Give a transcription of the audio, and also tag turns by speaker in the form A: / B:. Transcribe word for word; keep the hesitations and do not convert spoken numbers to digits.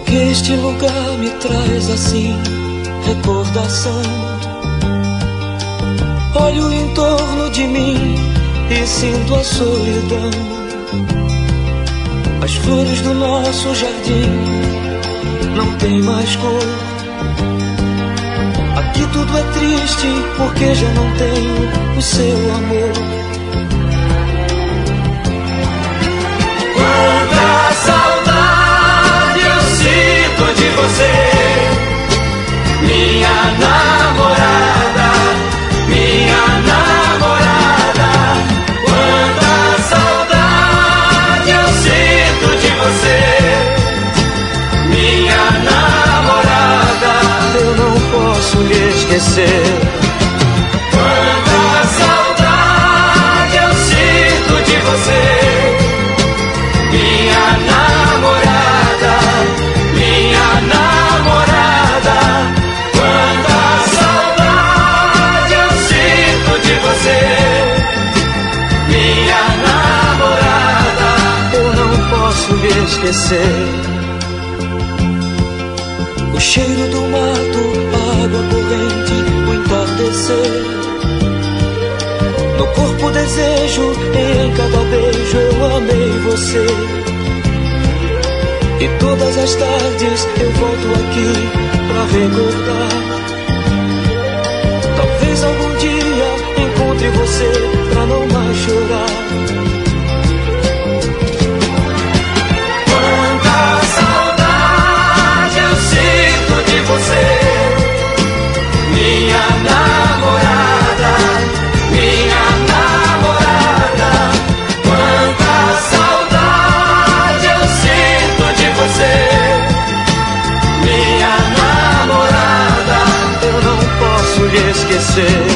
A: Porque este lugar me traz assim recordação. Olho em torno de mim e sinto a solidão. As flores do nosso jardim não tem mais cor. Aqui tudo é triste porque já não tenho o seu amor.
B: Quanta saudade eu sinto de você, minha namorada, minha namorada. Quanta saudade eu sinto de você, minha namorada.
A: Eu não posso lhe esquecer.
B: Quanta saudade eu sinto de você, minha namorada, minha namorada. Quanta saudade eu sinto de você, minha namorada.
A: Eu não posso lhe esquecer. O cheiro do mato, a água corrente, o entardecer. No corpo desejo, e em cada beijo eu amei você. E todas as tardes eu volto aqui pra recordar. Talvez algum dia encontre você pra não mais chorar.
B: Quanta saudade eu sinto de você, minha namorada, minha namorada. Quanta saudade eu sinto de você, minha namorada.
A: Eu não posso lhe esquecer.